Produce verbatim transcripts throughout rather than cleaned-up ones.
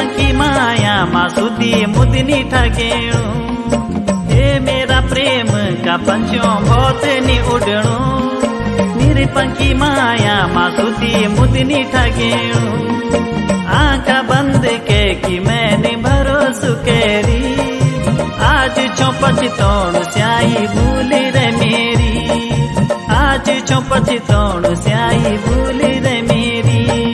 पंखी माया मासुदी मुदनी ठगेणु। हे मेरा प्रेम का पंचों बहुत नि उड़णु। मेरे पंखी माया मासुदी मुदनी ठगेणु। आंखा बंद के कि मैंने भरोसो केरी। आज छो पछतोण स्याई भूल रे मेरी। आज छो पछतोण स्याई भूल रे मेरी।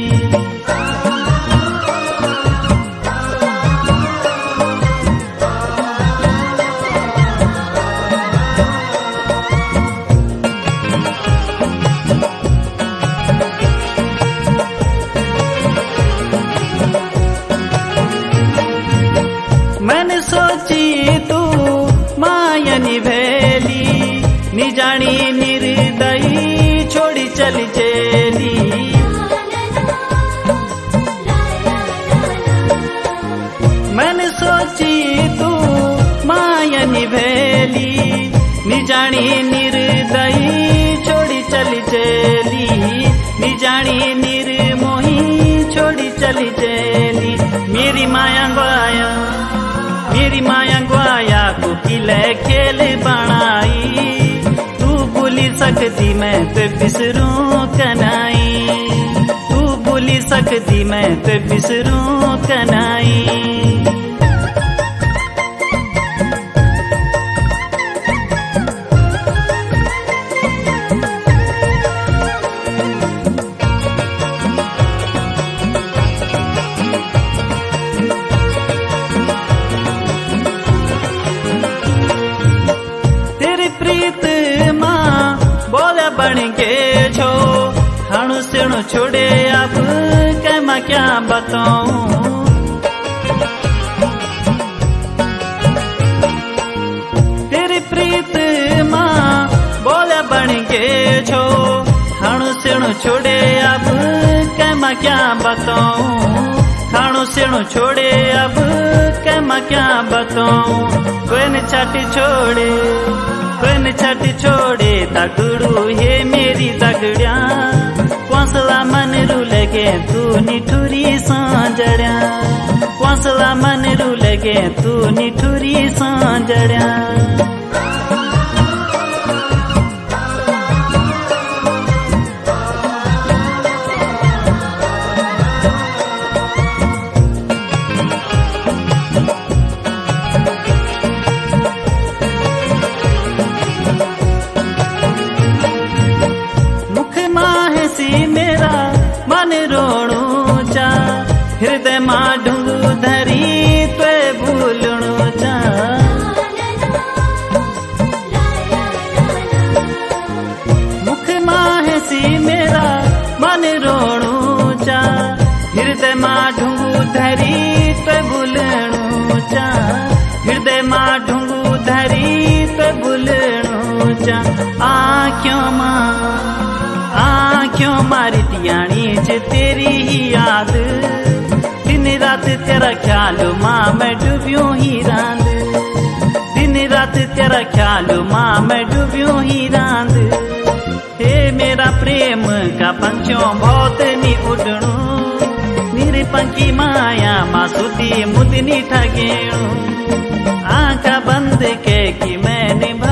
मैंने सोची तू माया निभेली। निजानी निर्दयी छोड़ी चली चली। मैंने सोची तू माया निभेली। निजानी निर्दयी छोड़ी चली चली। निजानी निर्मोही छोड़ी चली चली। मेरी माया ग्वाया मेरी माया ग्वाया को किले खेल बनाई। तू भूली सकती मैं तो बिसरूं कनाई। तू भूली सकती मैं तो बिसरूं कनाई। प्रीत माँ बोले बन के छो। हणु सिणु छोड़े अब के मैं क्या बताऊं। तेरी प्रीत माँ बोले बन के छो। हणु सिणु छोड़े अब के मैं क्या बताऊं। हणु सिणु छोड़े अब के मैं क्या बताऊं। कोई न छाटी छोड़े कोई न छाटी छोड़े तगड़ू हे मेरी तगड़िया। कौसला मन रू लगे तू निठुरी सांजड़िया। कौसला मन रू लगे तू निठुरी सांजड़िया। मेरा मन रोणु चा। हृदय मां ढूंढू धरी त्वे भूलणु चा। मुख माहेसी मेरा मन रोणु चा। हृदय मां ढूंढू धरी त्वे भूलणु चा। हृदय मां ढूंढू धरी त्वे भूलणु चा। आँखों मां आँखों मारी टियाणी च तेरी ही याद। दिन रात तेरा ख्याल माँ मैं डूबियों ही रांद। दिन रात तेरा ख्याल माँ मैं डूबियों ही रांद। हे मेरा प्रेम का पंचों बहुत नि उड़णु। मेरे पंखी माया मासुदी मुदनी ठगेणु। आँखा बंद के कि मैंने